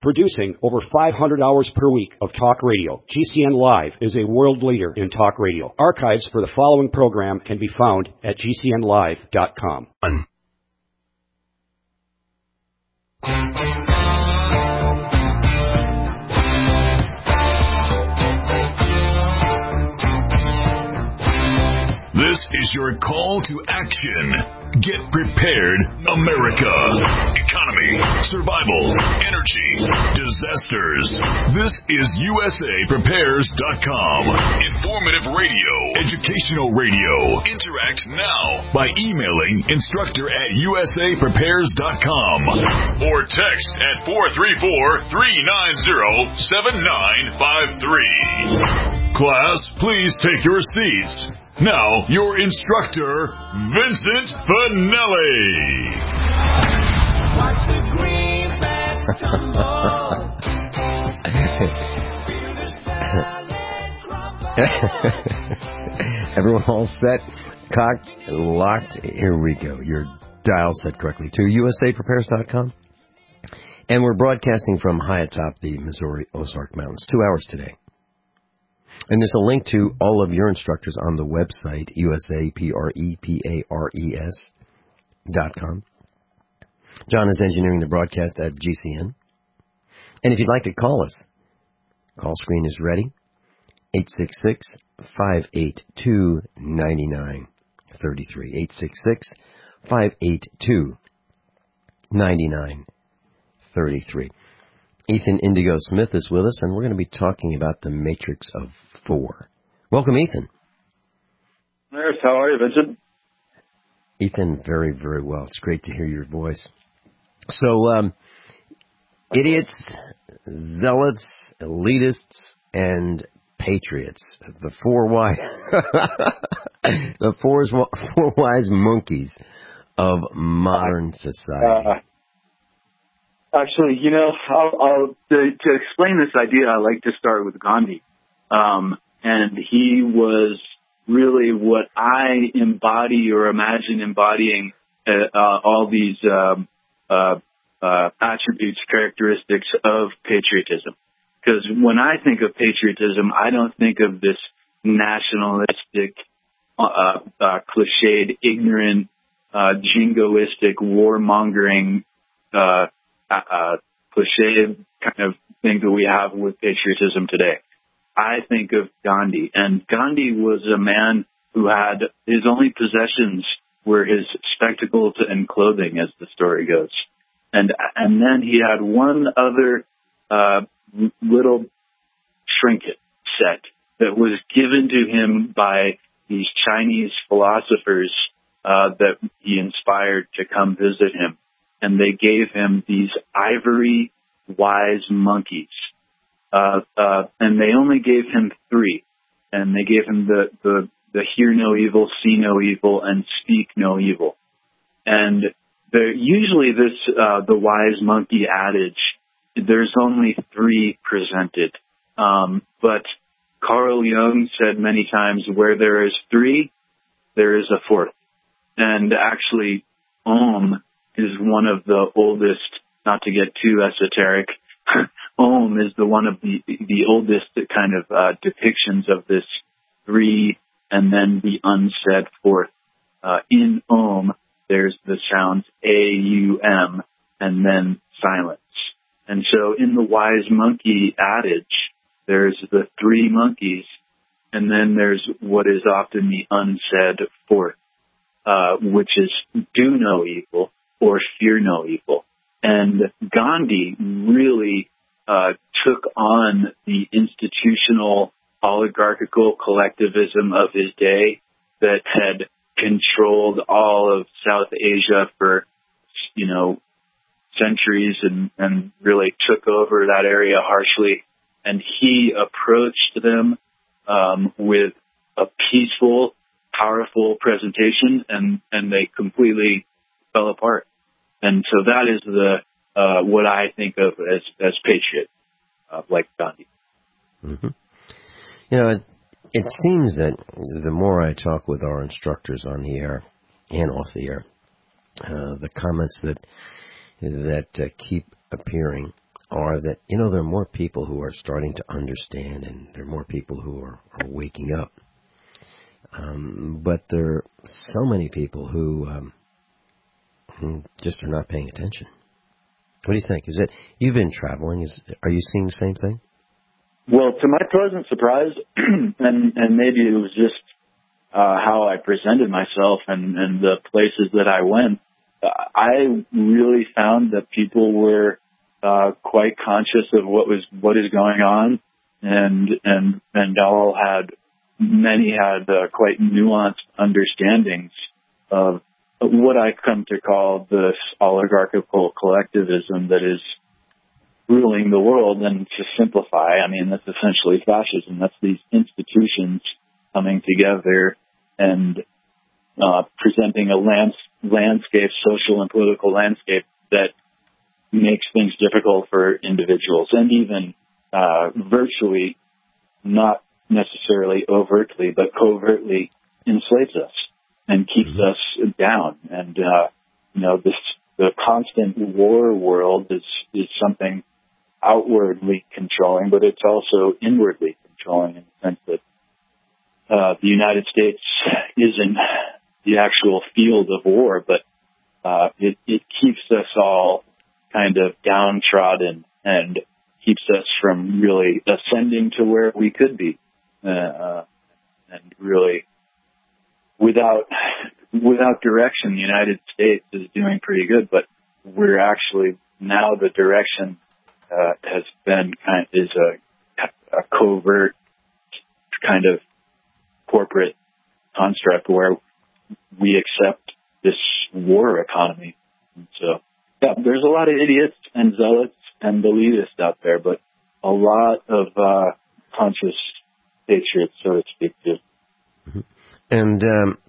Producing over 500 hours per week of talk radio, GCN Live is a world leader in talk radio. Archives for the following program can be found at gcnlive.com. This is your call to action. Get prepared, America. Economy, survival, energy, disasters. This is USAPrepares.com. Informative radio, educational radio. Interact now by emailing instructor@USAPrepares.com or text at 434-390-7953. Class, please take your seats. Now, your instructor, Vincent Finelli. Watch the greenbacks tumble. Everyone all set, cocked, locked? Here we go. Your dial set correctly to USAPrepares.com. And we're broadcasting from high atop the Missouri Ozark Mountains. 2 hours today. And there's a link to all of your instructors on the website, USAPREPARES.com. John is engineering the broadcast at GCN. And if you'd like to call us, call screen is ready. 866-582-9933. 866-582-9933. Ethan Indigo Smith is with us, and we're going to be talking about the Matrix of Four. Welcome, Ethan. Nurse, how are you, Vincent? Ethan, very, very well. It's great to hear your voice. So, idiots, zealots, elitists, and patriots. The four wise, the four wise monkeys of modern society. Actually, to explain this idea, I like to start with Gandhi. And he was really what I embody or imagine embodying all these attributes, characteristics of patriotism. Because when I think of patriotism, I don't think of this nationalistic, cliched, ignorant, jingoistic, warmongering, cliche kind of thing that we have with patriotism today. I think of Gandhi, and Gandhi was a man who had his only possessions were his spectacles and clothing, as the story goes. And then he had one other little trinket set that was given to him by these Chinese philosophers that he inspired to come visit him. And they gave him these ivory wise monkeys. And they only gave him 3. And they gave him the hear no evil, see no evil, and speak no evil. And usually the wise monkey adage, there's only 3 presented. But Carl Jung said many times, where there is 3, there is a 4th. And actually, Om is one of the oldest, not to get too esoteric, Om is one of the oldest kind of depictions of this 3 and then the unsaid 4th. In Om, there's the sounds A-U-M and then silence. And so in the wise monkey adage, there's the 3 monkeys, and then there's what is often the unsaid 4th, which is do no evil or fear no evil. And Gandhi really took on the institutional oligarchical collectivism of his day that had controlled all of South Asia for, centuries and really took over that area harshly. And he approached them with a peaceful, powerful presentation, and they completely fell apart. And so that is what I think of as patriot, like Gandhi. Mm-hmm. It seems that the more I talk with our instructors on the air and off the air, the comments that keep appearing are that, there are more people who are starting to understand, and there are more people who are waking up. But there are so many people who just are not paying attention. What do you think? Is it, you've been traveling, are you seeing the same thing? Well, to my pleasant surprise, and maybe it was just how I presented myself and the places that I went, I really found that people were quite conscious of what is going on, and many had quite nuanced understandings of what I come to call this oligarchical collectivism that is ruling the world. And to simplify, I mean, that's essentially fascism. That's these institutions coming together and presenting a landscape, social and political landscape, that makes things difficult for individuals, and even virtually, not necessarily overtly, but covertly enslaves us and keeps us down. And the constant war world is something outwardly controlling, but it's also inwardly controlling, in the sense that the United States isn't the actual field of war, but it keeps us all kind of downtrodden and keeps us from really ascending to where we could be, and really without direction. The United States is doing pretty good, but we're actually now, the direction has been is a covert kind of corporate construct where we accept this war economy. And so, yeah, there's a lot of idiots and zealots and elitists out there, but a lot of conscious patriots, so to speak, too. Mm-hmm. And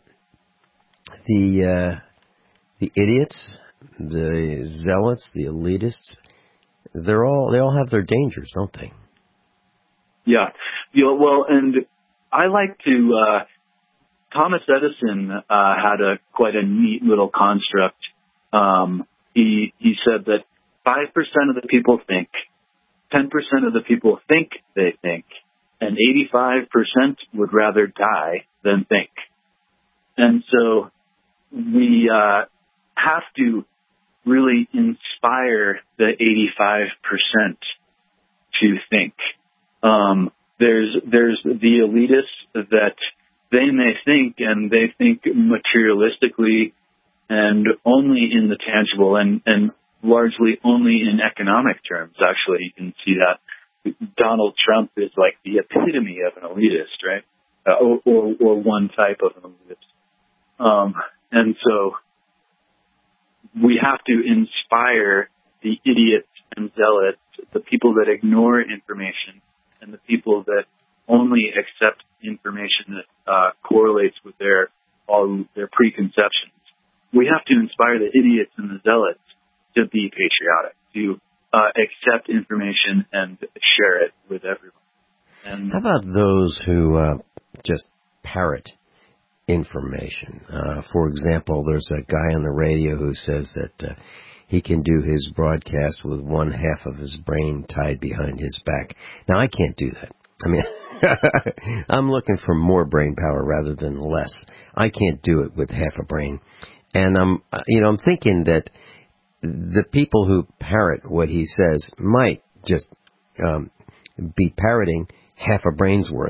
the idiots, the zealots, the elitists, they all have their dangers, don't they? Yeah. Well, and I like to. Thomas Edison had quite a neat little construct. He said that 5% of the people think, 10% of the people think they think, and 85% would rather die than think. And so we have to really inspire the 85% to think. There's the elitists that they may think, and they think materialistically and only in the tangible, and largely only in economic terms. Actually, you can see that Donald Trump is like the epitome of an elitist, right? Or one type of an elitist. And so we have to inspire the idiots and zealots, the people that ignore information, and the people that only accept information that correlates with their preconceptions. We have to inspire the idiots and the zealots to be patriotic, to accept information and share it with everyone. And how about those who just parrot information? For example, there's a guy on the radio who says that he can do his broadcast with one half of his brain tied behind his back. Now, I can't do that. I mean, I'm looking for more brain power rather than less. I can't do it with half a brain. And I'm thinking that the people who parrot what he says might just be parroting half a brain's worth.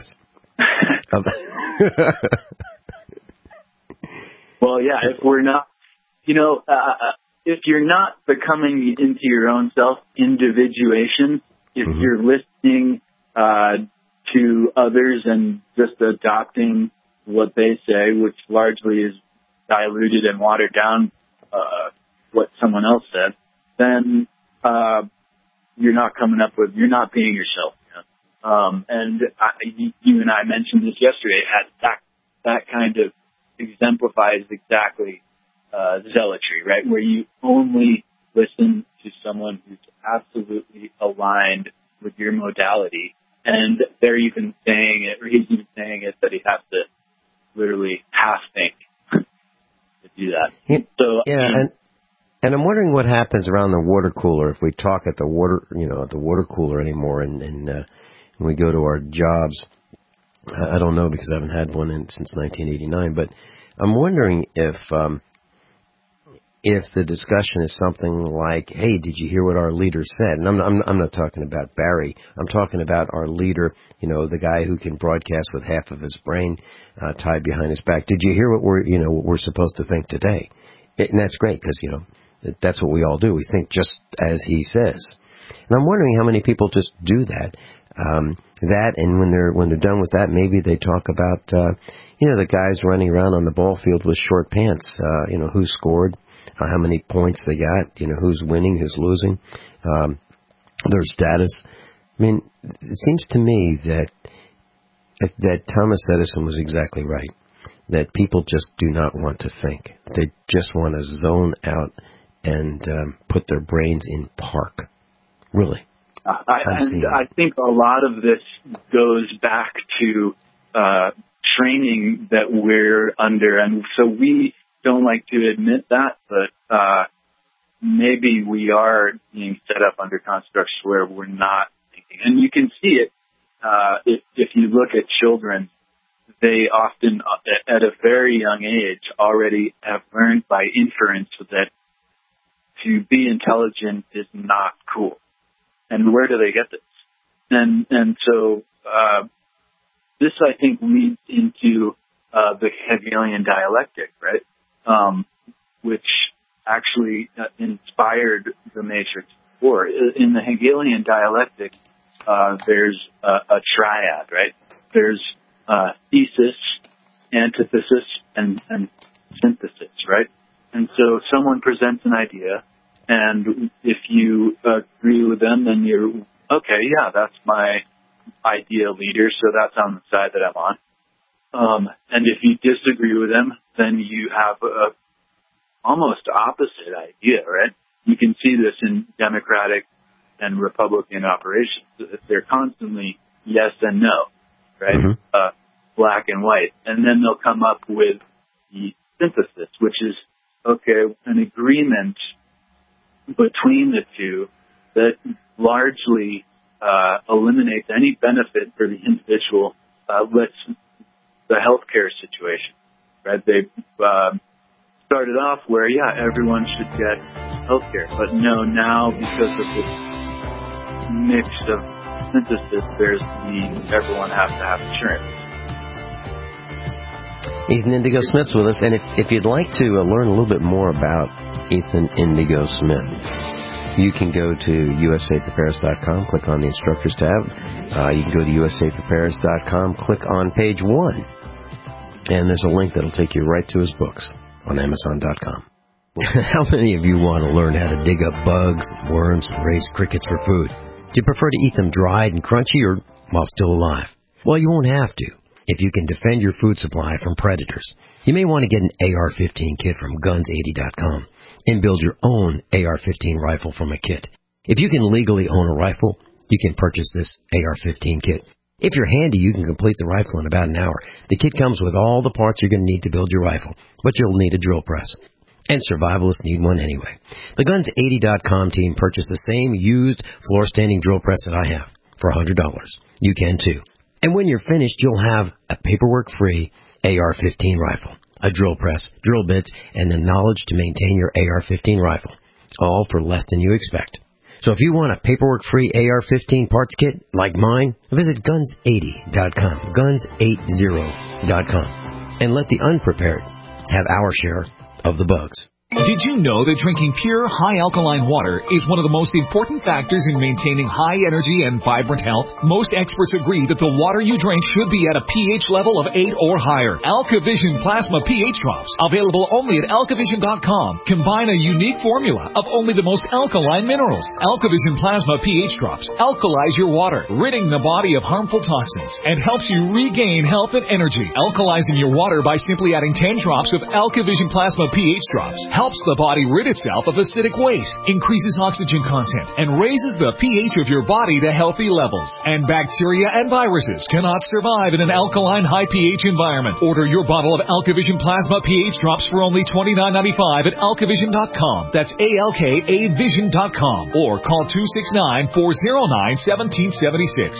Well, yeah, if we're not, if you're not becoming into your own self-individuation, if you're listening to others and just adopting what they say, which largely is diluted and watered down what someone else said, then you're not being yourself. And you and I mentioned this yesterday. That kind of exemplifies exactly zealotry, right? Where you only listen to someone who's absolutely aligned with your modality, and they're even saying it, or he's even saying it, that he has to literally half think to do that. And I'm wondering what happens around the water cooler if we talk at the water cooler anymore, and when we go to our jobs. I don't know because I haven't had one since 1989, but I'm wondering if the discussion is something like, "Hey, did you hear what our leader said?" And I'm not talking about Barry. I'm talking about our leader, the guy who can broadcast with half of his brain tied behind his back. Did you hear what we're supposed to think today? And that's great because that's what we all do. We think just as he says. And I'm wondering how many people just do that. And when they're done with that, maybe they talk about the guys running around on the ball field with short pants. Who scored, how many points they got, who's winning, who's losing, their status. I mean, it seems to me that Thomas Edison was exactly right. That people just do not want to think. They just want to zone out and put their brains in park. Really. I think a lot of this goes back to training that we're under, and so we don't like to admit that, but maybe we are being set up under constructs where we're not thinking. And you can see it if you look at children. They often, at a very young age, already have learned by inference that to be intelligent is not cool. And where do they get this? And so this, I think, leads into the Hegelian dialectic, right? Which actually inspired the Matrix 4. In the Hegelian dialectic, there's a triad, right? There's thesis, antithesis, and synthesis, right? And so someone presents an idea, and if you agree with them, then you're, okay, yeah, that's my ideal leader, so that's on the side that I'm on. And if you disagree with them, then you have a almost opposite idea, right? You can see this in Democratic and Republican operations. They're constantly yes and no, right? Mm-hmm. Black and white. And then they'll come up with the synthesis, which is, okay, an agreement between the two that largely eliminates any benefit for the individual, lets the healthcare situation, right? They started off where, yeah, everyone should get healthcare, but no, now because of this mix of synthesis, there's everyone has to have insurance. Ethan Indigo Smith's with us, and if you'd like to learn a little bit more about Ethan Indigo Smith, you can go to usaprepares.com, click on the Instructors tab. You can go to usaprepares.com, click on page 1, and there's a link that'll take you right to his books on Amazon.com. How many of you want to learn how to dig up bugs, worms, and raise crickets for food? Do you prefer to eat them dried and crunchy or while still alive? Well, you won't have to if you can defend your food supply from predators. You may want to get an AR-15 kit from guns80.com and build your own AR-15 rifle from a kit. If you can legally own a rifle, you can purchase this AR-15 kit. If you're handy, you can complete the rifle in about an hour. The kit comes with all the parts you're going to need to build your rifle, but you'll need a drill press. And survivalists need one anyway. The Guns80.com team purchased the same used floor-standing drill press that I have for $100. You can too. And when you're finished, you'll have a paperwork-free AR-15 rifle, a drill press, drill bits, and the knowledge to maintain your AR-15 rifle, all for less than you expect. So if you want a paperwork-free AR-15 parts kit like mine, visit Guns80.com, Guns80.com, and let the unprepared have our share of the bugs. Did you know that drinking pure, high-alkaline water is one of the most important factors in maintaining high energy and vibrant health? Most experts agree that the water you drink should be at a pH level of 8 or higher. AlkaVision Plasma pH Drops, available only at alkavision.com, combine a unique formula of only the most alkaline minerals. AlkaVision Plasma pH Drops alkalize your water, ridding the body of harmful toxins, and helps you regain health and energy. Alkalizing your water by simply adding 10 drops of AlkaVision Plasma pH Drops helps the body rid itself of acidic waste, increases oxygen content, and raises the pH of your body to healthy levels. And bacteria and viruses cannot survive in an alkaline high pH environment. Order your bottle of AlkaVision Plasma pH drops for only $29.95 at alkavision.com. That's ALKAvision.com. Or call 269-409-1776.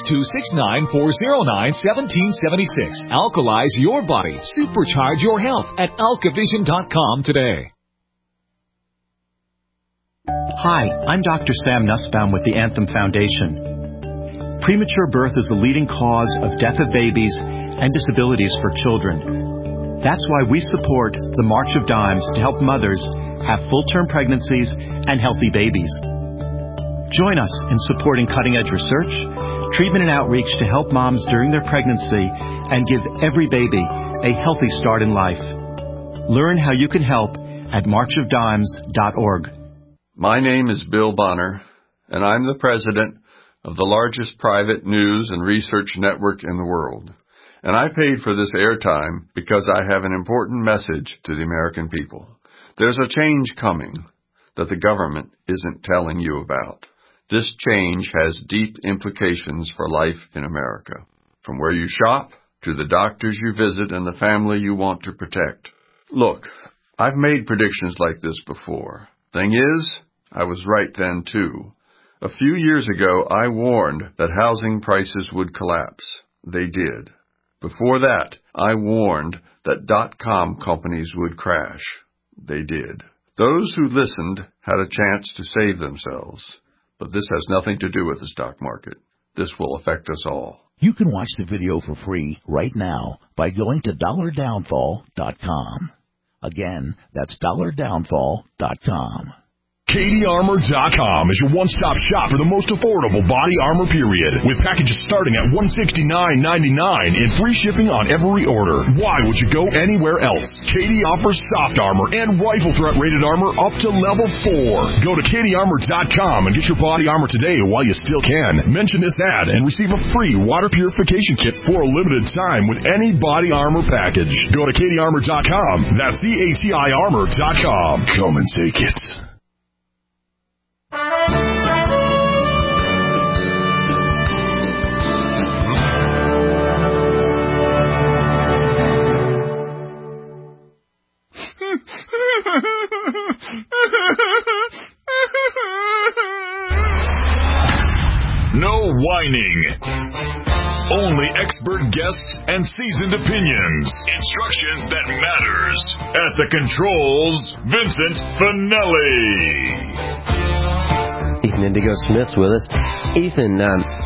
269-409-1776. Alkalize your body. Supercharge your health at alkavision.com today. Hi, I'm Dr. Sam Nussbaum with the Anthem Foundation. Premature birth is the leading cause of death of babies and disabilities for children. That's why we support the March of Dimes to help mothers have full-term pregnancies and healthy babies. Join us in supporting cutting-edge research, treatment and outreach to help moms during their pregnancy and give every baby a healthy start in life. Learn how you can help at marchofdimes.org. My name is Bill Bonner, and I'm the president of the largest private news and research network in the world. And I paid for this airtime because I have an important message to the American people. There's a change coming that the government isn't telling you about. This change has deep implications for life in America, from where you shop to the doctors you visit and the family you want to protect. Look, I've made predictions like this before. Thing is, I was right then, too. A few years ago, I warned that housing prices would collapse. They did. Before that, I warned that .com companies would crash. They did. Those who listened had a chance to save themselves. But this has nothing to do with the stock market. This will affect us all. You can watch the video for free right now by going to dollardownfall.com. Again, that's dollardownfall.com. CatieArmor.com is your one-stop shop for the most affordable body armor period, with packages starting at $169.99 and free shipping on every order. Why would you go anywhere else? Katie offers soft armor and rifle threat rated armor up to level 4. Go to CatieArmor.com and get your body armor today while you still can. Mention this ad and receive a free water purification kit for a limited time with any body armor package. Go to CatieArmor.com. That's CATIArmor.com. Come and take it. No whining. Only expert guests and seasoned opinions. Instruction that matters. At the controls, Vincent Finelli. Ethan Indigo Smith's with us. Ethan,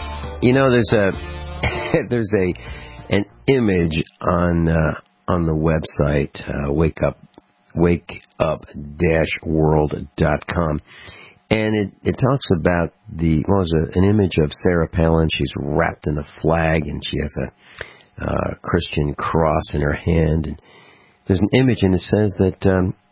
there's an image on the website wakeup-world.com, and it talks about an image of Sarah Palin. She's wrapped in a flag, and she has a Christian cross in her hand. And there's an image, and it says that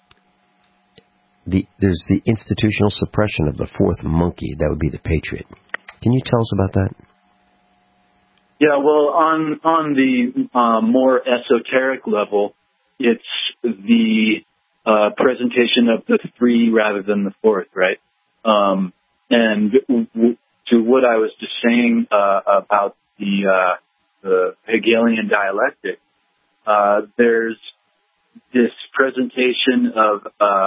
there's the institutional suppression of the fourth monkey. That would be the Patriot. Can you tell us about that? Yeah, well, on the more esoteric level, it's the presentation of the three rather than the fourth, right? And to what I was just saying about the Hegelian dialectic, there's this presentation of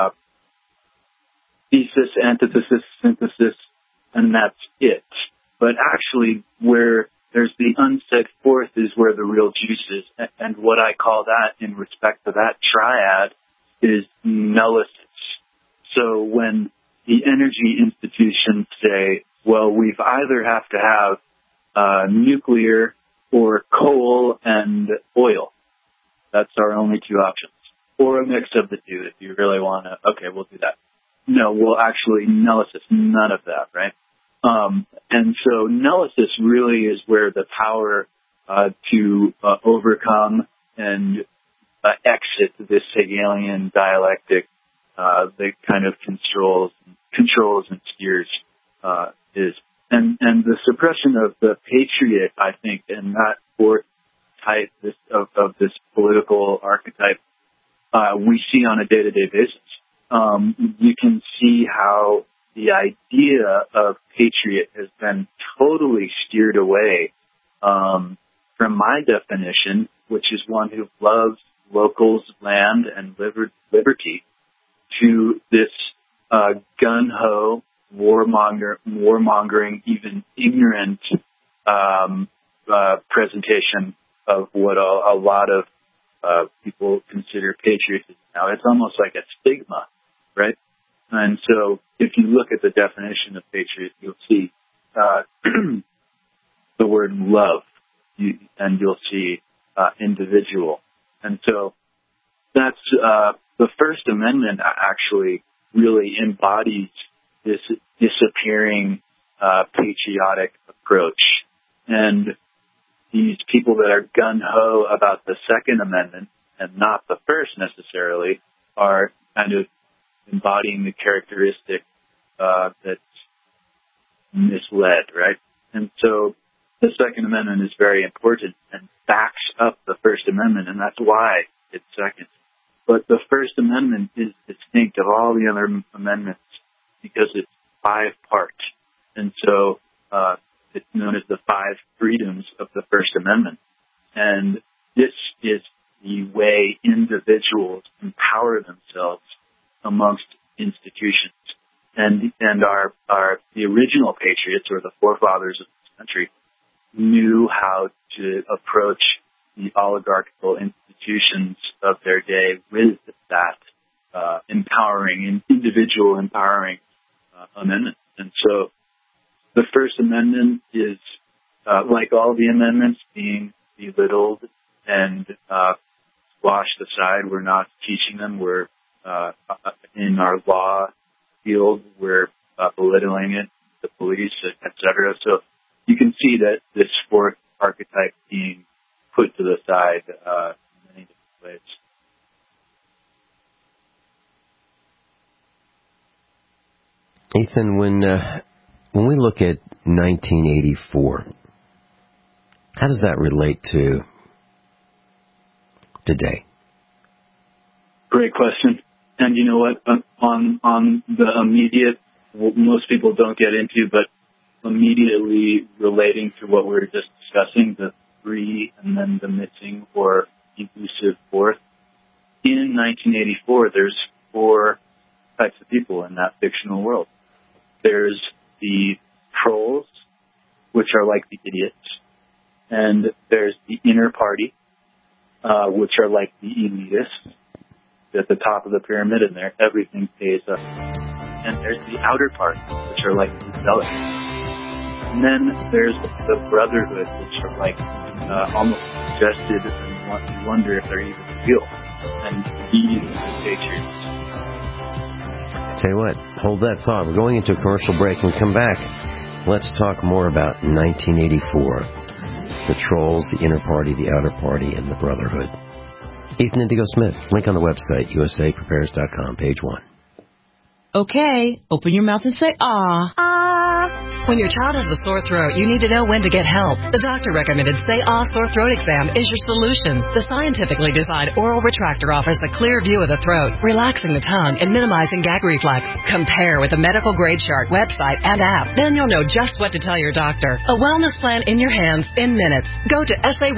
thesis, antithesis, synthesis, and that's it. But actually, where there's the unset fourth is where the real juice is. And what I call that in respect to that triad is nullisis. So when the energy institutions say, well, we've either have to have nuclear or coal and oil. That's our only two options. Or a mix of the two if you really want to. Okay, we'll do that. No, well, actually, nullisis, none of that, right? And so nullisis really is where the power to overcome and exit this Hegelian dialectic that kind of controls and steers is. And the suppression of the patriot, I think, and that fourth type of this political archetype, we see on a day-to-day basis. you can see how the idea of patriot has been totally steered away from my definition, which is one who loves locals, land, and liberty, to this gun-ho, warmongering, even ignorant presentation of what a lot of people consider patriotism. Now, it's almost like a stigma, right? And so if you look at the definition of patriot, you'll see the word love, and you'll see individual. And so that's the First Amendment actually really embodies this disappearing patriotic approach. And these people that are gung-ho about the Second Amendment and not the First necessarily are kind of embodying the characteristic that's misled, right? And so the Second Amendment is very important and backs up the First Amendment, and that's why it's second. But the First Amendment is distinct of all the other amendments because it's 5-part. And so it's known as the 5 freedoms of the First Amendment. And this is the way individuals empower themselves amongst institutions. And the original patriots, or the forefathers of this country, knew how to approach the oligarchical institutions of their day with that individual empowering amendment. And so the First Amendment is, like all the amendments, being belittled and squashed aside. We're not teaching them. We're in our law field, we're belittling it, the police, etc. So you can see that this fourth archetype being put to the side in many different ways. Ethan, when we look at 1984, how does that relate to today? Great question. And you know what? On the immediate, most people don't get into, but immediately relating to what we were just discussing, the 3 and then the missing or elusive fourth. In 1984, there's 4 types of people in that fictional world. There's the trolls, which are like the idiots. And there's the inner party, which are like the elitists. At the top of the pyramid, and there everything pays up. And there's the outer part, which are like the zealots. And then there's the brotherhood, which are like almost suggested, and you wonder if they're even real. And these are the patriots. Tell you what, hold that thought. We're going into a commercial break. When we come back, let's talk more about 1984. The trolls, the inner party, the outer party, and the brotherhood. Ethan Indigo Smith. Link on the website, usaprepares.com, page 1. Okay, open your mouth and say, ah. Ah. When your child has a sore throat, you need to know when to get help. The doctor recommended Say Ah Sore Throat Exam is your solution. The scientifically designed oral retractor offers a clear view of the throat, relaxing the tongue and minimizing gag reflex. Compare with the medical grade chart website and app. Then you'll know just what to tell your doctor. A wellness plan in your hands in minutes. Go to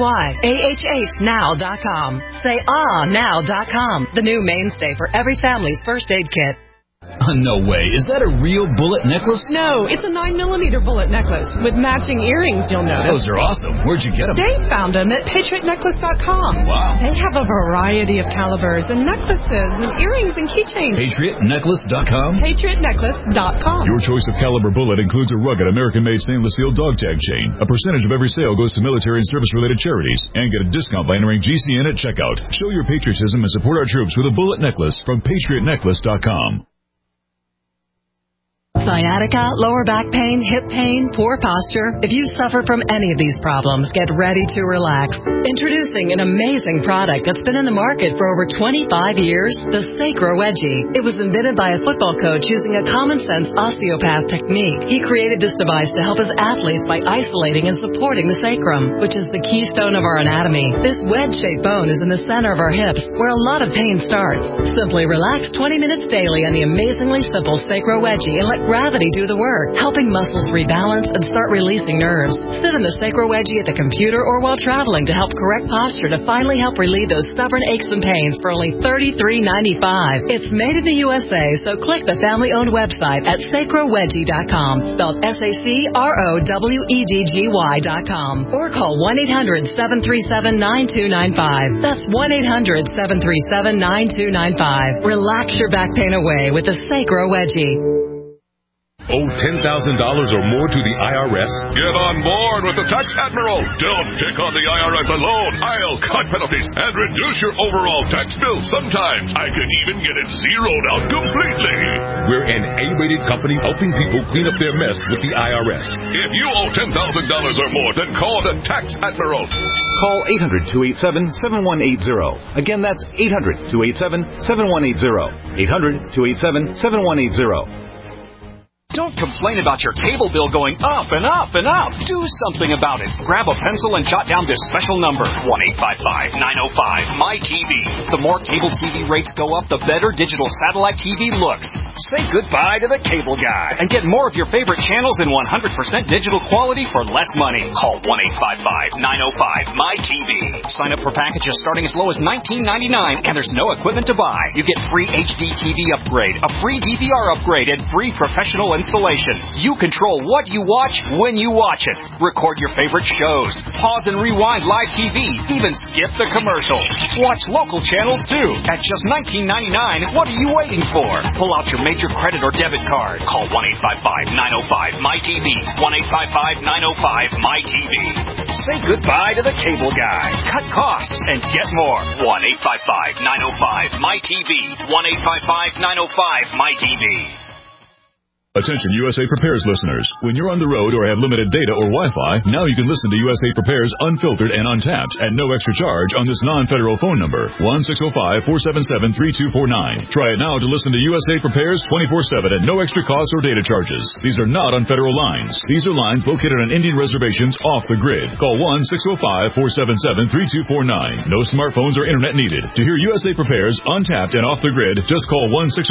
SayAHHnow.com. SayAhNow.com. The new mainstay for every family's first aid kit. No way. Is that a real bullet necklace? No, it's a 9mm bullet necklace with matching earrings, you'll notice. Those are awesome. Where'd you get them? Dave found them at PatriotNecklace.com. Wow. They have a variety of calibers and necklaces and earrings and keychains. PatriotNecklace.com? PatriotNecklace.com. Your choice of caliber bullet includes a rugged American-made stainless steel dog tag chain. A percentage of every sale goes to military and service-related charities. And get a discount by entering GCN at checkout. Show your patriotism and support our troops with a bullet necklace from PatriotNecklace.com. Sciatica, lower back pain, hip pain, poor posture. If you suffer from any of these problems, get ready to relax. Introducing an amazing product that's been in the market for over 25 years, the Sacro Wedgie. It was invented by a football coach using a common-sense osteopath technique. He created this device to help his athletes by isolating and supporting the sacrum, which is the keystone of our anatomy. This wedge-shaped bone is in the center of our hips, where a lot of pain starts. Simply relax 20 minutes daily on the amazingly simple Sacro Wedgie and let gravity do the work, helping muscles rebalance and start releasing nerves. Sit in the Sacro Wedgie at the computer or while traveling to help correct posture to finally help relieve those stubborn aches and pains for only $33.95. It's made in the USA, so click the family-owned website at sacrowedgie.com, spelled SACROWEDGY.com, or call 1-800-737-9295. That's 1-800-737-9295. Relax your back pain away with the Sacro Wedgie. Owe $10,000 or more to the IRS? Get on board with the Tax Admiral. Don't pick on the IRS alone. I'll cut penalties and reduce your overall tax bill. Sometimes I can even get it zeroed out completely. We're an A-rated company helping people clean up their mess with the IRS. If you owe $10,000 or more, then call the Tax Admiral. Call 800-287-7180. Again, that's 800-287-7180. 800-287-7180. Don't complain about your cable bill going up and up and up. Do something about it. Grab a pencil and jot down this special number, 1-855-905-MY-TV. The more cable TV rates go up, the better digital satellite TV looks. Say goodbye to the cable guy and get more of your favorite channels in 100% digital quality for less money. Call 1-855-905-MY-TV. Sign up for packages starting as low as $19.99, and there's no equipment to buy. You get free HD TV upgrade, a free DVR upgrade, and free professional installation. You control what you watch when you watch it. Record your favorite shows. Pause and rewind live TV. Even skip the commercials. Watch local channels too. At just $19.99, what are you waiting for? Pull out your major credit or debit card. Call 1-855-905-MY-TV. 1-855-905-MY-TV. Say goodbye to the cable guy. Cut costs and get more. 1-855-905-MY-TV. 1-855-905-MY-TV. Attention USA Prepares listeners. When you're on the road or have limited data or Wi-Fi, now you can listen to USA Prepares unfiltered and untapped at no extra charge on this non-federal phone number, 1-605-477-3249. Try it now to listen to USA Prepares 24/7 at no extra cost or data charges. These are not on federal lines. These are lines located on Indian reservations off the grid. Call 1-605-477-3249. No smartphones or internet needed. To hear USA Prepares untapped and off the grid, just call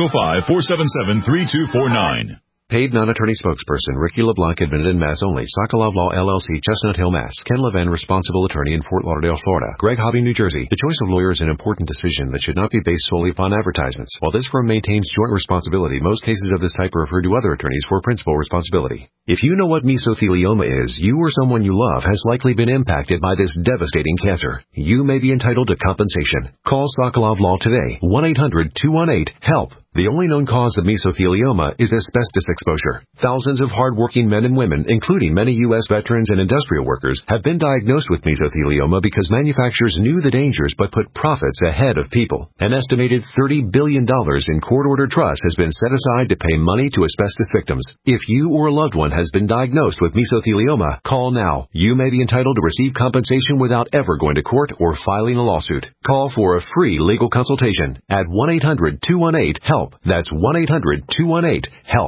1-605-477-3249. Paid non-attorney spokesperson Ricky LeBlanc, admitted in Mass only. Sokolov Law, LLC, Chestnut Hill, Mass. Ken Levin, responsible attorney in Fort Lauderdale, Florida. Greg Hobby, New Jersey. The choice of lawyer is an important decision that should not be based solely upon advertisements. While this firm maintains joint responsibility, most cases of this type are referred to other attorneys for principal responsibility. If you know what mesothelioma is, you or someone you love has likely been impacted by this devastating cancer. You may be entitled to compensation. Call Sokolov Law today, 1-800-218-HELP. The only known cause of mesothelioma is asbestos exposure. Thousands of hard-working men and women, including many U.S. veterans and industrial workers, have been diagnosed with mesothelioma because manufacturers knew the dangers but put profits ahead of people. An estimated $30 billion in court-ordered trust has been set aside to pay money to asbestos victims. If you or a loved one has been diagnosed with mesothelioma, call now. You may be entitled to receive compensation without ever going to court or filing a lawsuit. Call for a free legal consultation at 1-800-218-HELP. That's 1-800-218-HELP.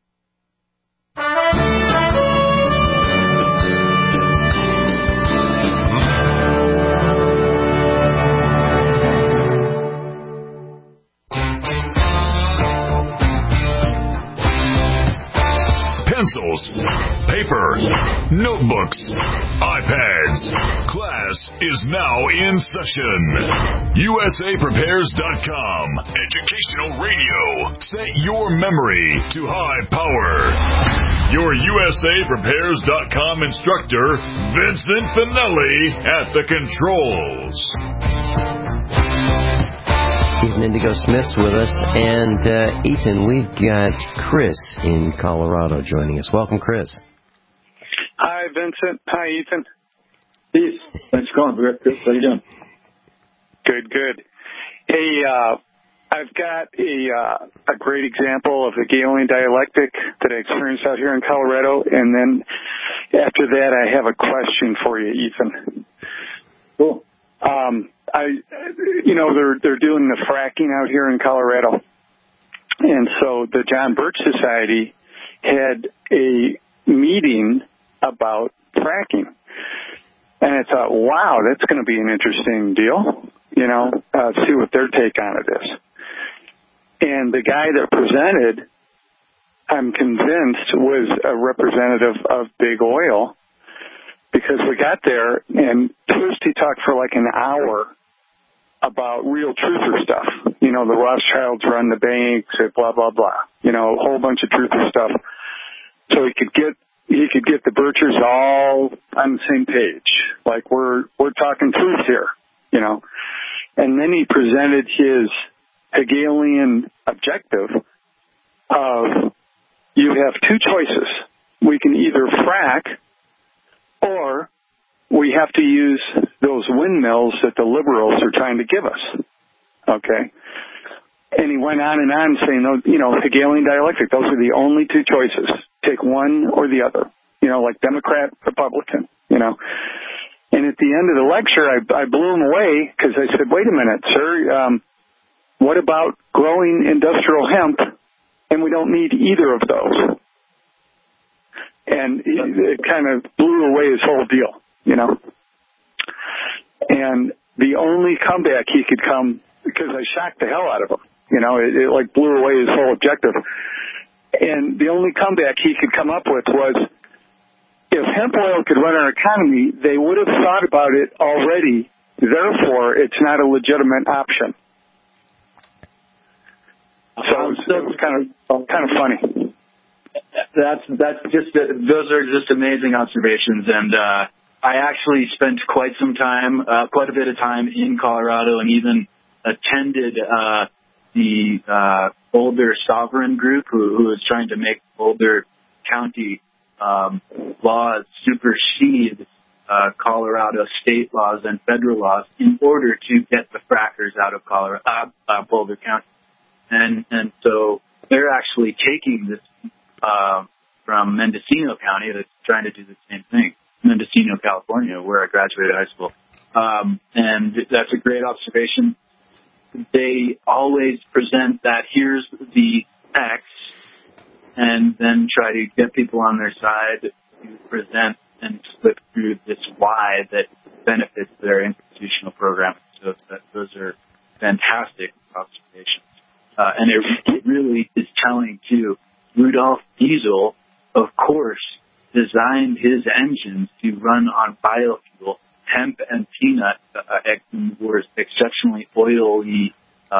Pencils, paper, notebooks, iPads. Class is now in session. USAPrepares.com. Educational radio. Set your memory to high power. Your USAPrepares.com instructor, Vincent Finelli, at the controls. Ethan Indigo Smith's with us, and Ethan, we've got Chris in Colorado joining us. Welcome, Chris. Hi, Vincent. Hi, Ethan. Peace. Thanks for calling, Chris. How you doing? Good. Hey, I've got a great example of the Hegelian dialectic that I experienced out here in Colorado, and then after that, I have a question for you, Ethan. Cool. They're doing the fracking out here in Colorado, and so the John Birch Society had a meeting about fracking, and I thought, wow, that's going to be an interesting deal. See what their take on it is. And the guy that presented, I'm convinced, was a representative of Big Oil, because we got there and first he talked for like an hour about real truther stuff. The Rothschilds run the banks, blah, blah, blah. A whole bunch of truther stuff. So he could get the Birchers all on the same page. Like we're talking truth here, And then he presented his Hegelian objective of you have two choices. We can either frack or we have to use those windmills that the liberals are trying to give us. Okay? And he went on and on saying, Hegelian dialectic, those are the only two choices. Take one or the other. Like Democrat, Republican, And at the end of the lecture, I blew him away because I said, wait a minute, sir, what about growing industrial hemp? And we don't need either of those. And it kind of blew away his whole deal, And the only comeback he could come, because I shocked the hell out of him, it like blew away his whole objective. And the only comeback he could come up with was, if hemp oil could run our economy, they would have thought about it already. Therefore, it's not a legitimate option. So it was kind of funny. Those are just amazing observations, and I actually spent quite a bit of time in Colorado, and even attended the Boulder Sovereign Group, who is trying to make Boulder County laws supersede Colorado state laws and federal laws in order to get the frackers out of Boulder County. And so they're actually taking this from Mendocino County that's trying to do the same thing. Mendocino, California, where I graduated high school. And that's a great observation. They always present that here's the X, and then try to get people on their side to present and slip through this Y that benefits their institutional programming. So those are fantastic observations. And it really is telling, too. Rudolf Diesel, of course, designed his engines to run on biofuel. Hemp and peanut were exceptionally oily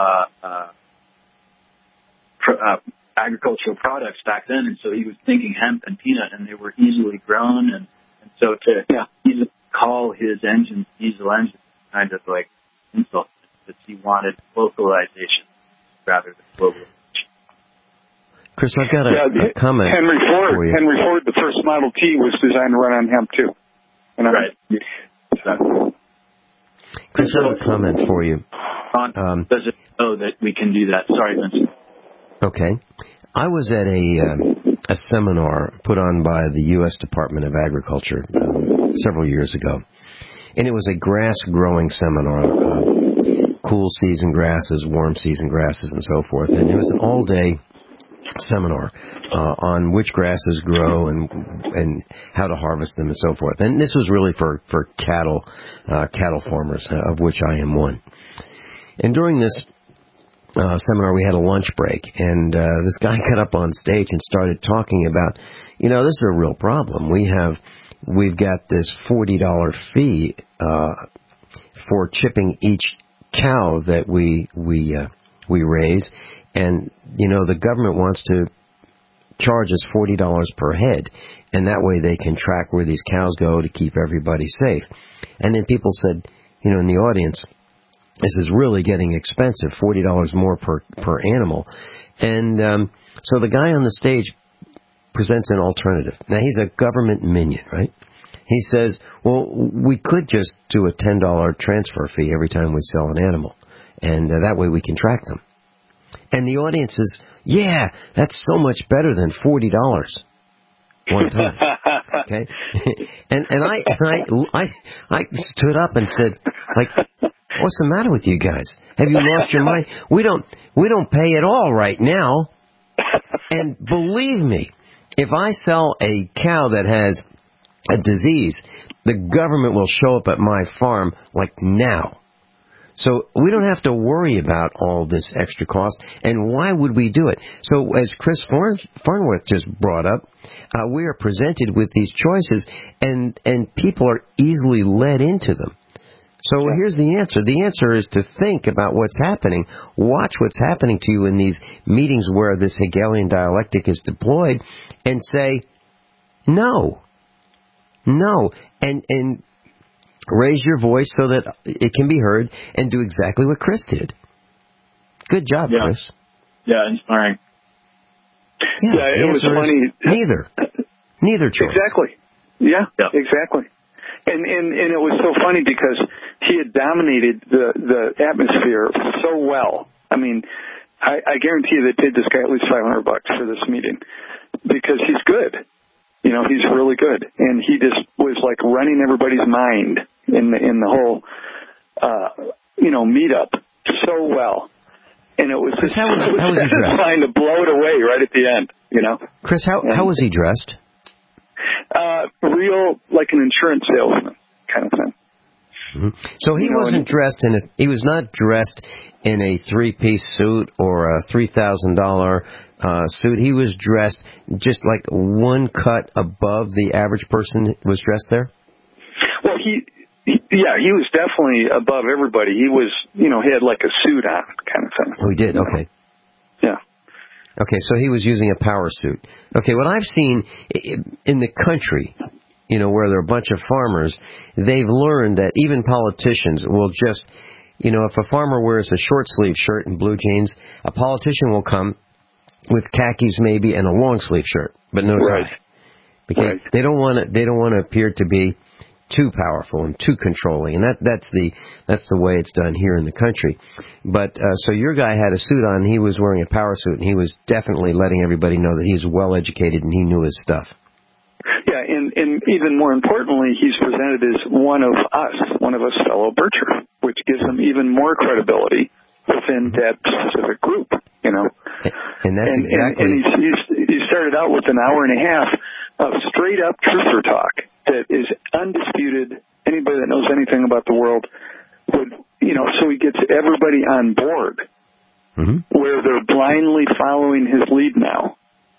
agricultural products back then, and so he was thinking hemp and peanut, and they were easily grown, and so to even call his engines diesel engines kind of like insult, because he wanted localization rather than globalization. Chris, I've got a comment for you. Henry Ford, the first Model T was designed to run on hemp too. Right. Chris, I have a comment for you. Does it know that we can do that? Sorry, Vincent. Okay. I was at a seminar put on by the U.S. Department of Agriculture several years ago. And it was a grass-growing seminar, cool season grasses, warm season grasses, and so forth. And it was an all-day seminar on which grasses grow and how to harvest them and so forth. And this was really for cattle farmers, of which I am one. And during this seminar, we had a lunch break, and this guy got up on stage and started talking about, this is a real problem. We've got this $40 fee for chipping each cow that we raise, and the government wants to charge us $40 per head, and that way they can track where these cows go to keep everybody safe. And then people said, in the audience, this is really getting expensive, $40 more per animal. And so the guy on the stage presents an alternative. Now, he's a government minion, right? He says, well, we could just do a $10 transfer fee every time we sell an animal, and that way we can track them. And the audience is, yeah, that's so much better than $40 one time. Okay? and I stood up and said, like, what's the matter with you guys? Have you lost your mind? We don't pay at all right now. And believe me, if I sell a cow that has a disease, the government will show up at my farm like now. So we don't have to worry about all this extra cost. And why would we do it? So as Chris Farnworth just brought up, we are presented with these choices, and people are easily led into them. So here's the answer. The answer is to think about what's happening. Watch what's happening to you in these meetings where this Hegelian dialectic is deployed, and say, no, and raise your voice so that it can be heard, and do exactly what Chris did. Good job, Chris. Yeah, inspiring. Yeah, it was funny. Neither choice. Exactly. Yeah, exactly. And it was so funny because he had dominated the atmosphere so well. I mean, I guarantee you they paid this guy at least $500 for this meeting because he's good. You know, he's really good, and he just was like running everybody's mind in the whole meetup so well. And it was Chris, how was he dressed? Trying to blow it away right at the end. You know, Chris, how was he dressed? Real, like an insurance salesman kind of thing. Mm-hmm. So he wasn't dressed he was not dressed in a 3-piece suit or a $3,000 suit. He was dressed just like one cut above the average person was dressed there? Well, he was definitely above everybody. He was, he had like a suit on kind of thing. Oh, he did? Okay. Yeah. Okay, so he was using a power suit. Okay, what I've seen in the country, where there are a bunch of farmers, they've learned that even politicians will just, if a farmer wears a short-sleeve shirt and blue jeans, a politician will come with khakis maybe and a long-sleeve shirt, but no tie. Because they don't want to appear to be too powerful and too controlling, and that's the way it's done here in the country. But so your guy had a suit on, he was wearing a power suit, and he was definitely letting everybody know that he's well educated and he knew his stuff. Yeah, and even more importantly, he's presented as one of us fellow Bircher, which gives him even more credibility within that specific group. And that's exactly. And he started out with an hour and a half of straight up truther talk that is undisputed. Anybody that knows anything about the world would, so he gets everybody on board, where they're blindly following his lead now,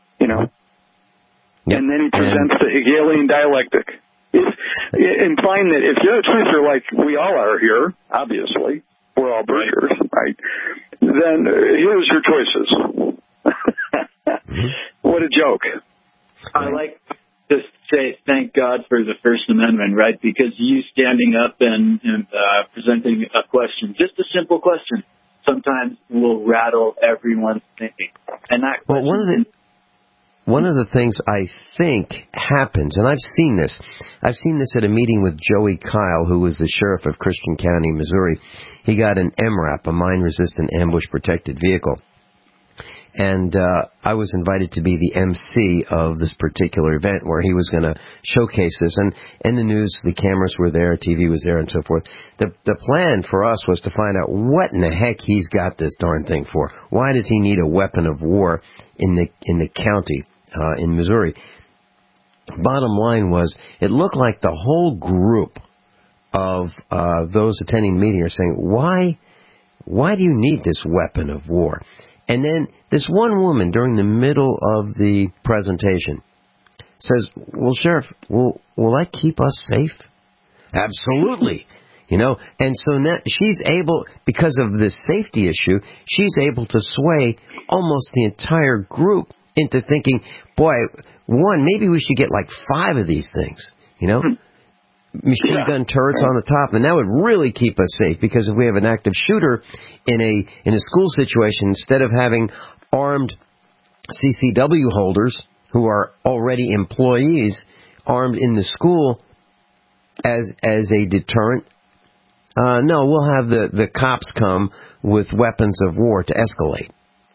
Yep. And then he presents the Hegelian dialectic, implying that if you're a truther like we all are here, obviously, we're all Birchers, right? Then here's your choices. What a joke. I like to say thank God for the First Amendment, right? Because you standing up and presenting a question, just a simple question, sometimes will rattle everyone's thinking. And that question, one of the things I think happens, and I've seen this at a meeting with Joey Kyle, who was the sheriff of Christian County, Missouri. He got an MRAP, a mine-resistant ambush-protected vehicle. And I was invited to be the MC of this particular event where he was going to showcase this. And in the news, the cameras were there, TV was there, and so forth. The plan for us was to find out what in the heck he's got this darn thing for. Why does he need a weapon of war in the county in Missouri? Bottom line was, it looked like the whole group of those attending the meeting are saying, why do you need this weapon of war? And then this one woman during the middle of the presentation says, well, Sheriff, will that keep us safe? Absolutely. And so now she's able, because of this safety issue, she's able to sway almost the entire group into thinking, boy, maybe we should get like 5 of these things, machine gun turrets on the top, and that would really keep us safe, because if we have an active shooter in a school situation, instead of having armed CCW holders who are already employees armed in the school as a deterrent, no, we'll have the cops come with weapons of war to escalate.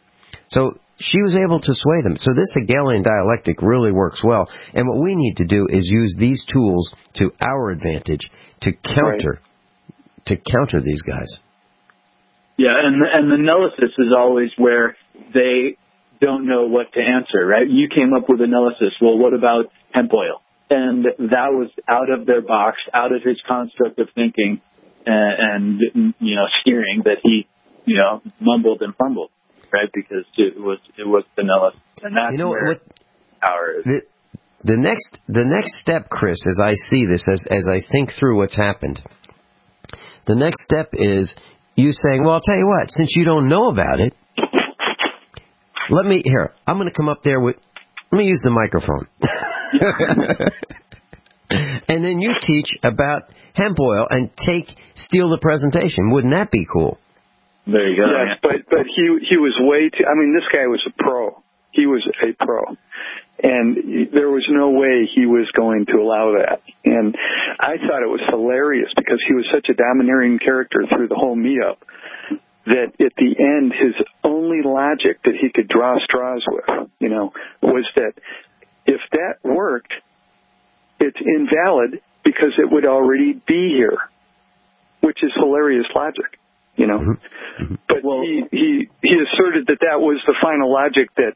So she was able to sway them. So this Hegelian dialectic really works well. And what we need to do is use these tools to our advantage to counter these guys. Yeah, and the analysis is always where they don't know what to answer, right? You came up with analysis. Well, what about hemp oil? And that was out of their box, out of his construct of thinking and steering that he, mumbled and fumbled, right? Because it was the analysis. And that's where power is. The next step, Chris, as I see this, as I think through what's happened, the next step is you saying, well, I'll tell you what, since you don't know about it, I'm going to come up there let me use the microphone. And then you teach about hemp oil and steal the presentation. Wouldn't that be cool? There you go. Yes, but he was way too, this guy was a pro. He was a pro. And there was no way he was going to allow that. And I thought it was hilarious because he was such a domineering character through the whole meetup that at the end, his only logic that he could draw straws with, was that if that worked, it's invalid because it would already be here, which is hilarious logic, But he asserted that was the final logic that,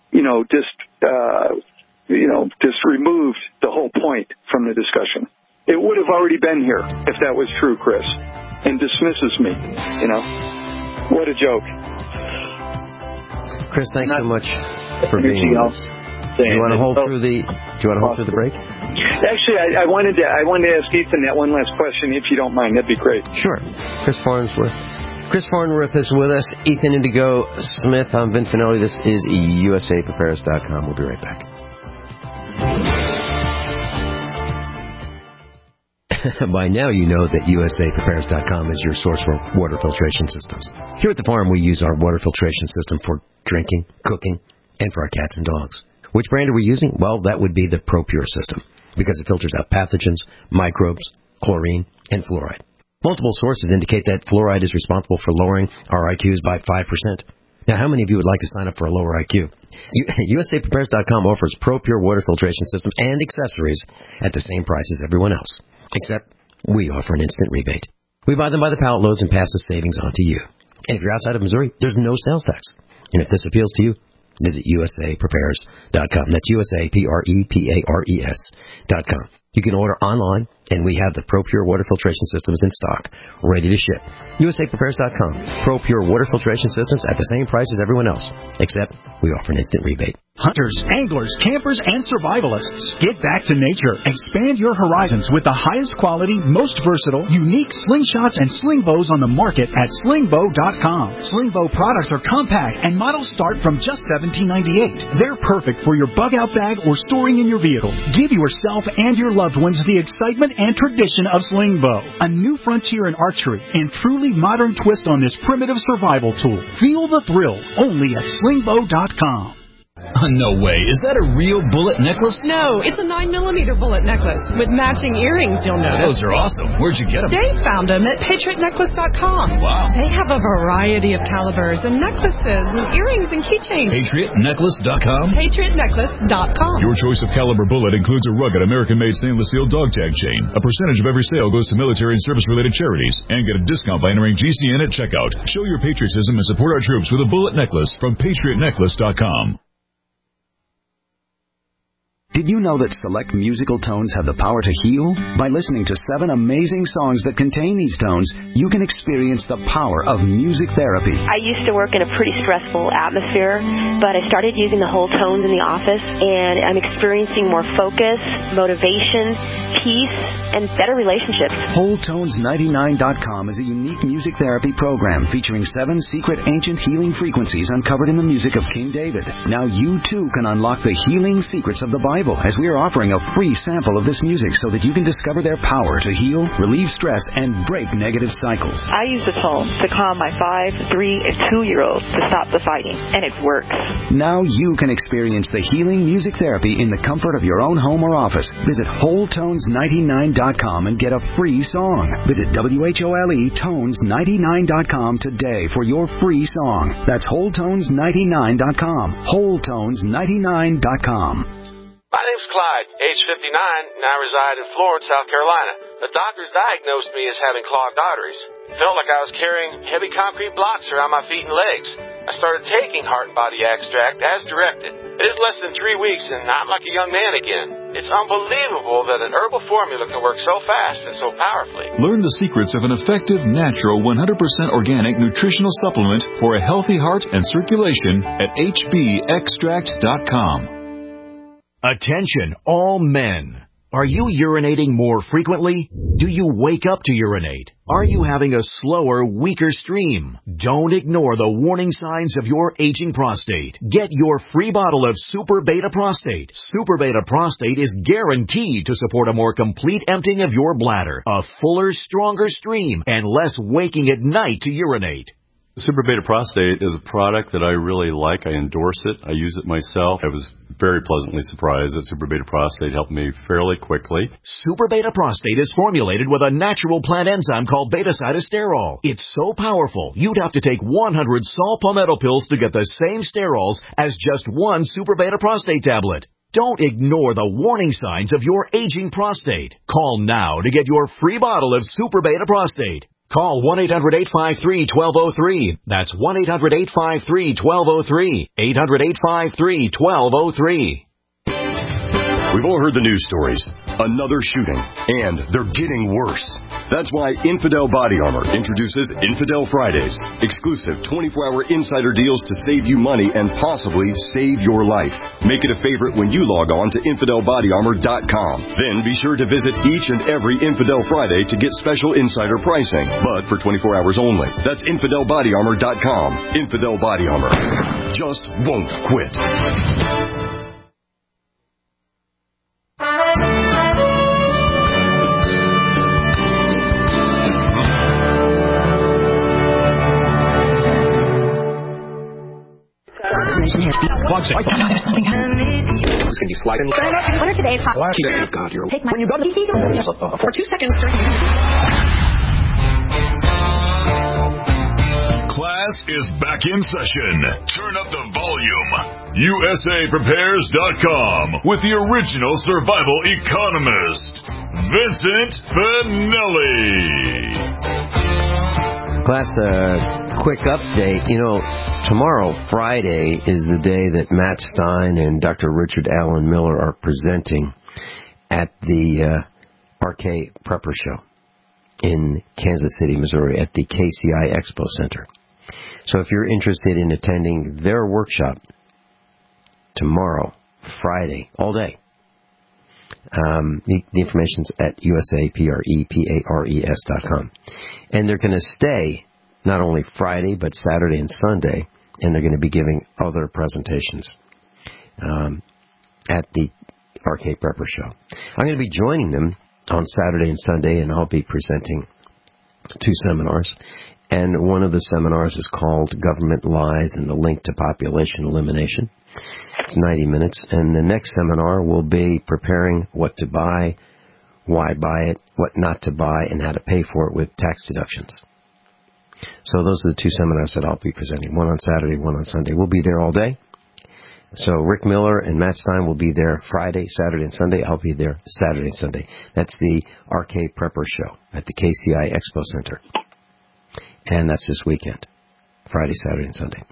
just removed the whole point from the discussion. It would have already been here if that was true, Chris, and dismisses me, What a joke. Chris, thanks so much for being with us. Do you want to hold through the break? Actually, I wanted to ask Ethan that one last question, if you don't mind. That'd be great. Sure. Chris Farnsworth is with us. Ethan Indigo Smith. I'm Vin Finelli. This is USAPrepares.com. We'll be right back. By now you know that USAPrepares.com is your source for water filtration systems. Here at the farm, we use our water filtration system for drinking, cooking, and for our cats and dogs. Which brand are we using? Well, that would be the ProPure system, because it filters out pathogens, microbes, chlorine, and fluoride. Multiple sources indicate that fluoride is responsible for lowering our IQs by 5%. Now, how many of you would like to sign up for a lower IQ? USAPrepares.com offers ProPure water filtration system and accessories at the same price as everyone else, except we offer an instant rebate. We buy them by the pallet loads and pass the savings on to you. And if you're outside of Missouri, there's no sales tax. And if this appeals to you, visit USAPrepares.com. That's USAPrepares.com. You can order online, and we have the ProPure water filtration systems in stock, ready to ship. USAPrepares.com. ProPure water filtration systems at the same price as everyone else, except we offer an instant rebate. Hunters, anglers, campers, and survivalists. Get back to nature. Expand your horizons with the highest quality, most versatile, unique slingshots and sling bows on the market at slingbow.com. Slingbow products are compact and models start from just $17.98. They're perfect for your bug-out bag or storing in your vehicle. Give yourself and your loved ones the excitement and tradition of Slingbow, a new frontier in archery and truly modern twist on this primitive survival tool. Feel the thrill only at slingbow.com. No way. Is that a real bullet necklace? No, it's a 9mm bullet necklace with matching earrings, you'll notice. Those are awesome. Where'd you get them? Dave found them at PatriotNecklace.com. Wow. They have a variety of calibers and necklaces and earrings and keychains. PatriotNecklace.com? PatriotNecklace.com. Your choice of caliber bullet includes a rugged American-made stainless steel dog tag chain. A percentage of every sale goes to military and service-related charities. And get a discount by entering GCN at checkout. Show your patriotism and support our troops with a bullet necklace from PatriotNecklace.com. Did you know that select musical tones have the power to heal? By listening to 7 amazing songs that contain these tones, you can experience the power of music therapy. I used to work in a pretty stressful atmosphere, but I started using the whole tones in the office, and I'm experiencing more focus, motivation, peace, and better relationships. WholeTones99.com is a unique music therapy program featuring 7 secret ancient healing frequencies uncovered in the music of King David. Now you too can unlock the healing secrets of the Bible table as we are offering a free sample of this music so that you can discover their power to heal, relieve stress, and break negative cycles. I use the tones to calm my 5, 3, and 2-year-olds to stop the fighting, and it works. Now you can experience the healing music therapy in the comfort of your own home or office. Visit WholeTones99.com and get a free song. Visit WHOLETones99.com today for your free song. That's WholeTones99.com. WholeTones99.com. My name's Clyde, age 59, and I reside in Florence, South Carolina. The doctors diagnosed me as having clogged arteries. Felt like I was carrying heavy concrete blocks around my feet and legs. I started taking Heart and Body Extract as directed. It is less than 3 weeks, and I'm like a young man again. It's unbelievable that an herbal formula can work so fast and so powerfully. Learn the secrets of an effective, natural, 100% organic nutritional supplement for a healthy heart and circulation at hbextract.com. Attention, all men. Are you urinating more frequently? Do you wake up to urinate? Are you having a slower, weaker stream? Don't ignore the warning signs of your aging prostate. Get your free bottle of Super Beta Prostate. Super Beta Prostate is guaranteed to support a more complete emptying of your bladder, a fuller, stronger stream, and less waking at night to urinate. Super Beta Prostate is a product that I really like. I endorse it. I use it myself. I was very pleasantly surprised that Super Beta Prostate helped me fairly quickly. Super Beta Prostate is formulated with a natural plant enzyme called beta-cytosterol. It's so powerful, you'd have to take 100 saw palmetto pills to get the same sterols as just one Super Beta Prostate tablet. Don't ignore the warning signs of your aging prostate. Call now to get your free bottle of Super Beta Prostate. Call 1-800-853-1203. That's 1-800-853-1203. 800-853-1203. We've all heard the news stories. Another shooting, and they're getting worse. That's why Infidel Body Armor introduces Infidel Fridays, exclusive 24-hour insider deals to save you money and possibly save your life. Make it a favorite when you log on to InfidelBodyArmor.com. Then be sure to visit each and every Infidel Friday to get special insider pricing, but for 24 hours only. That's InfidelBodyArmor.com. Infidel Body Armor just won't quit. There's something happening. It's going to be sliding. What are today's hot? Oh, God, you're... Take my... When you go to the PC, for 2 seconds, sir. Class is back in session. Turn up the volume. USAPrepares.com with the original survival economist, Vincent Finelli. Class, quick update. You know, tomorrow, Friday, is the day that Matt Stein and Dr. Richard Allen Miller are presenting at the RK Prepper Show in Kansas City, Missouri, at the KCI Expo Center. So if you're interested in attending their workshop tomorrow, Friday, all day, the information's at USAPREPARES.com. And they're going to stay not only Friday, but Saturday and Sunday, and they're going to be giving other presentations at the RK Prepper Show. I'm going to be joining them on Saturday and Sunday, and I'll be presenting 2 seminars. And one of the seminars is called Government Lies and the Link to Population Elimination. It's 90 minutes. And the next seminar will be preparing what to buy, why buy it, what not to buy, and how to pay for it with tax deductions. So those are the 2 seminars that I'll be presenting, one on Saturday, one on Sunday. We'll be there all day. So Rick Miller and Matt Stein will be there Friday, Saturday, and Sunday. I'll be there Saturday and Sunday. That's the RK Prepper Show at the KCI Expo Center. And that's this weekend, Friday, Saturday, and Sunday.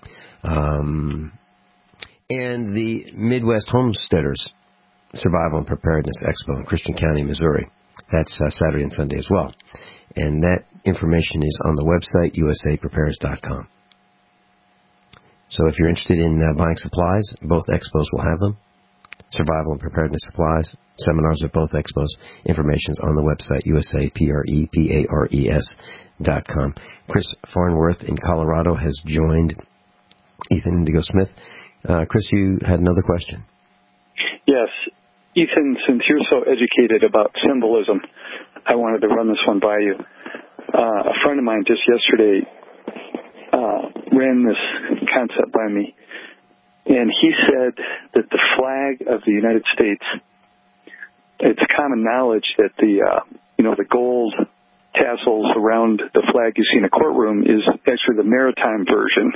And the Midwest Homesteaders Survival and Preparedness Expo in Christian County, Missouri. That's Saturday and Sunday as well. And that information is on the website, usaprepares.com. So if you're interested in buying supplies, both expos will have them. Survival and Preparedness supplies, seminars at both expos. Information's on the website, usaprepares.com. Chris Farnworth in Colorado has joined Ethan Indigo Smith. Chris, you had another question. Yes. Ethan, since you're so educated about symbolism, I wanted to run this one by you. A friend of mine just yesterday ran this concept by me, and he said that the flag of the United States, it's common knowledge that the gold tassels around the flag you see in a courtroom is actually the maritime version,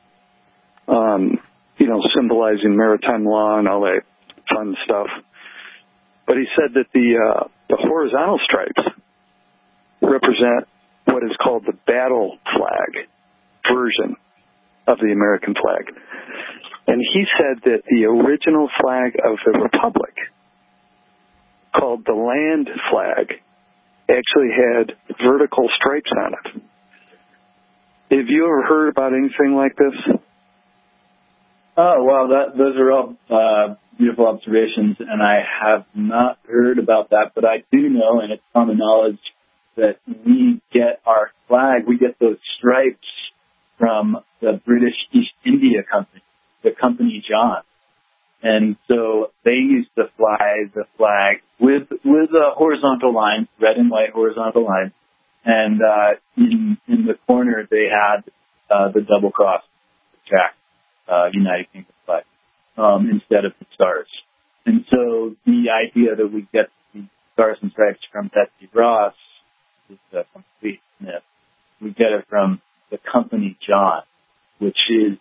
symbolizing maritime law and all that fun stuff. But he said that the horizontal stripes represent what is called the battle flag version of the American flag. And he said that the original flag of the Republic, called the land flag, actually had vertical stripes on it. Have you ever heard about anything like this? Oh, well, those are all beautiful observations, and I have not heard about that, but I do know, and it's common knowledge, that we get our flag, we get those stripes from the British East India Company, the Company John. And so they used to fly the flag with a horizontal line, red and white horizontal line, and in the corner they had the double cross, Jack, United Kingdom flag, instead of the stars. And so the idea that we get the stars and stripes from Betsy Ross is a complete myth. We get it from the Company John, which is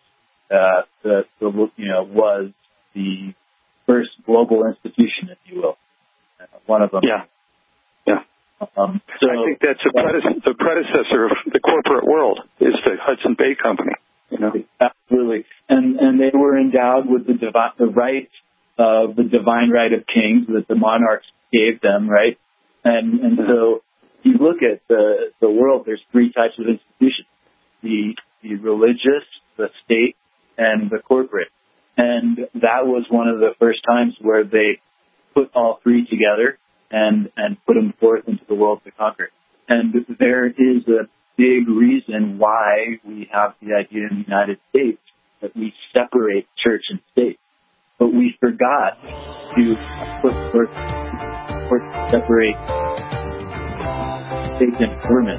was the first global institution, if you will. One of them. Yeah. So I think that's the predecessor of the corporate world is the Hudson Bay Company. Absolutely, and they were endowed with the right of the divine right of kings that the monarchs gave them, right? And so you look at the world. There's three types of institutions: the religious, the state, and the corporate. And that was one of the first times where they put all three together and put them forth into the world to conquer. And there is a big reason why we have the idea in the United States that we separate church and state. But we forgot to separate state and government.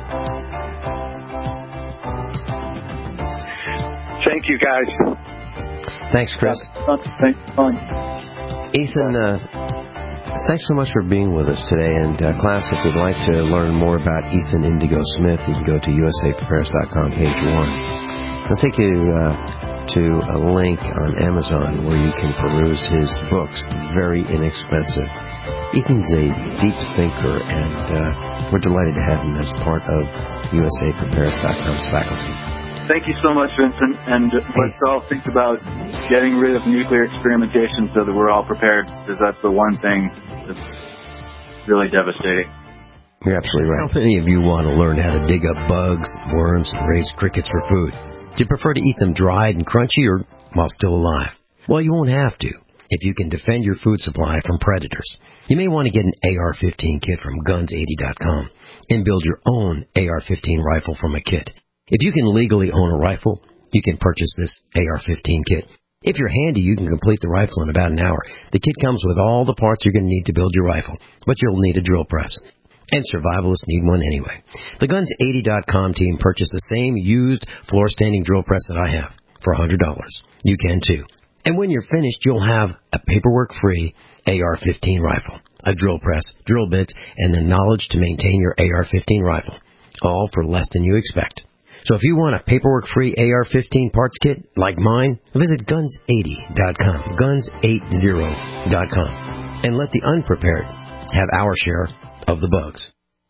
Thank you, guys. Thanks, Chris. Thanks for calling. Ethan, thanks so much for being with us today. And class, if you'd like to learn more about Ethan Indigo Smith, you can go to usaprepares.com, page 1. I'll take you to a link on Amazon where you can peruse his books, very inexpensive. Ethan's a deep thinker, and we're delighted to have him as part of usaprepares.com's faculty. Thank you so much, Vincent, and let's all think about getting rid of nuclear experimentation so that we're all prepared, because that's the one thing that's really devastating. You're absolutely right. How many of you want to learn how to dig up bugs, worms, and raise crickets for food? Do you prefer to eat them dried and crunchy or while still alive? Well, you won't have to if you can defend your food supply from predators. You may want to get an AR-15 kit from Guns80.com and build your own AR-15 rifle from a kit. If you can legally own a rifle, you can purchase this AR-15 kit. If you're handy, you can complete the rifle in about an hour. The kit comes with all the parts you're going to need to build your rifle, but you'll need a drill press. And survivalists need one anyway. The Guns80.com team purchased the same used floor-standing drill press that I have for $100. You can too. And when you're finished, you'll have a paperwork-free AR-15 rifle, a drill press, drill bits, and the knowledge to maintain your AR-15 rifle, all for less than you expect. So if you want a paperwork-free AR-15 parts kit like mine, visit Guns80.com, Guns80.com, and let the unprepared have our share of the bugs.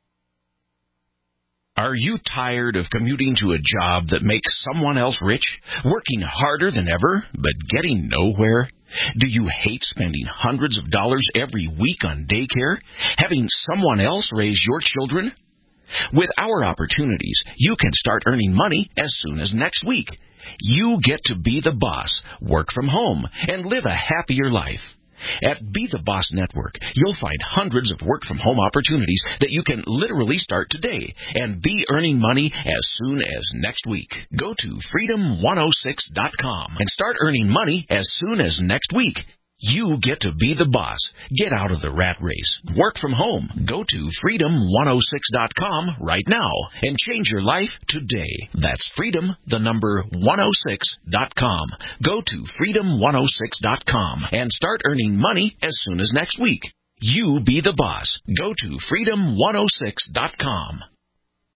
Are you tired of commuting to a job that makes someone else rich, working harder than ever, but getting nowhere? Do you hate spending hundreds of dollars every week on daycare, having someone else raise your children? With our opportunities, you can start earning money as soon as next week. You get to be the boss, work from home, and live a happier life. At Be the Boss Network, you'll find hundreds of work-from-home opportunities that you can literally start today and be earning money as soon as next week. Go to freedom106.com and start earning money as soon as next week. You get to be the boss. Get out of the rat race. Work from home. Go to freedom106.com right now and change your life today. That's freedom106.com. Go to freedom106.com and start earning money as soon as next week. You be the boss. Go to freedom106.com.